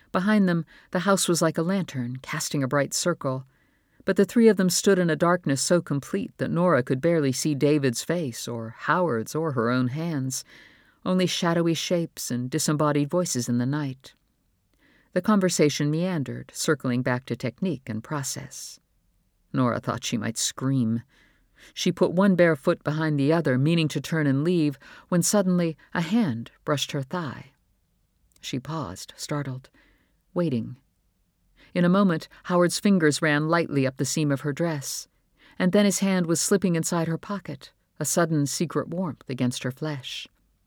Behind them, the house was like a lantern, casting a bright circle. But the three of them stood in a darkness so complete that Nora could barely see David's face, or Howard's, or her own hands, only shadowy shapes and disembodied voices in the night. The conversation meandered, circling back to technique and process. Nora thought she might scream. She put one bare foot behind the other, meaning to turn and leave, when suddenly a hand brushed her thigh. She paused, startled, waiting. In a moment, Howard's fingers ran lightly up the seam of her dress, and then his hand was slipping inside her pocket, a sudden secret warmth against her flesh.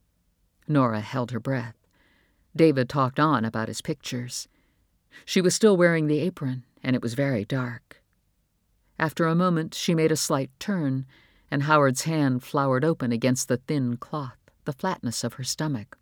Nora held her breath. David talked on about his pictures. She was still wearing the apron, and it was very dark. After a moment, she made a slight turn, and Howard's hand flowered open against the thin cloth, the flatness of her stomach.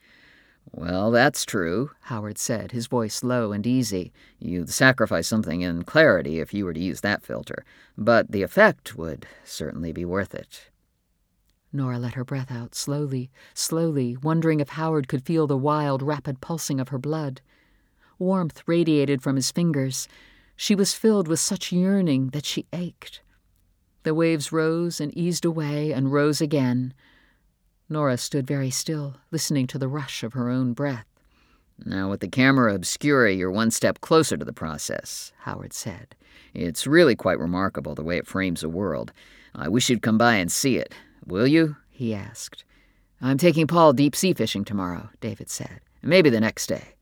"Well, that's true," Howard said, his voice low and easy. "You'd sacrifice something in clarity if you were to use that filter, but the effect would certainly be worth it." Nora let her breath out slowly, wondering if Howard could feel the wild, rapid pulsing of her blood. Warmth radiated from his fingers. She was filled with such yearning that she ached. The waves rose and eased away and rose again. Nora stood very still, listening to the rush of her own breath. "Now, with the camera obscura, you're one step closer to the process," Howard said. "It's really quite remarkable the way it frames a world. I wish you'd come by and see it. Will you?" he asked. "I'm taking Paul deep-sea fishing tomorrow," David said. "Maybe the next day."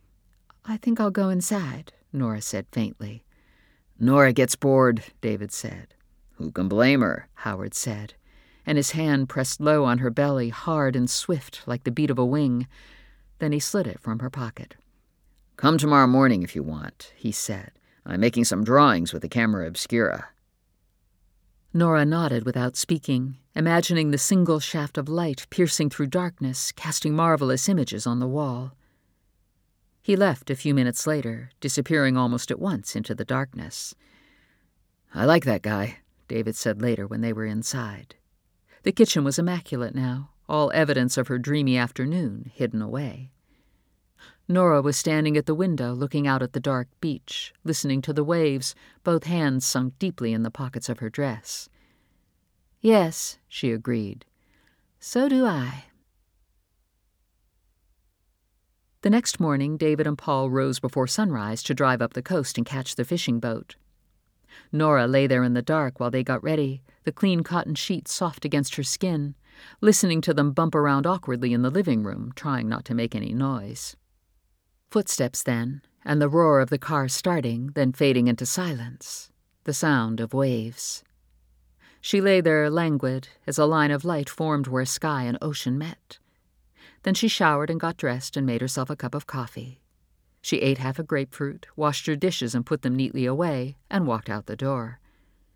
"I think I'll go inside," Nora said faintly. "Nora gets bored," David said. "Who can blame her?" Howard said, and his hand pressed low on her belly, hard and swift like the beat of a wing. Then he slid it from her pocket. "Come tomorrow morning if you want," he said. "I'm making some drawings with the camera obscura." Nora nodded without speaking, imagining the single shaft of light piercing through darkness, casting marvelous images on the wall. He left a few minutes later, disappearing almost at once into the darkness. "I like that guy," David said later when they were inside. The kitchen was immaculate now, all evidence of her dreamy afternoon hidden away. Nora was standing at the window looking out at the dark beach, listening to the waves, both hands sunk deeply in the pockets of her dress. "Yes," she agreed. "So do I." The next morning, David and Paul rose before sunrise to drive up the coast and catch the fishing boat. Nora lay there in the dark while they got ready, the clean cotton sheets soft against her skin, listening to them bump around awkwardly in the living room, trying not to make any noise. Footsteps then, and the roar of the car starting, then fading into silence, the sound of waves. She lay there languid as a line of light formed where sky and ocean met. Then she showered and got dressed and made herself a cup of coffee. She ate half a grapefruit, washed her dishes and put them neatly away, and walked out the door.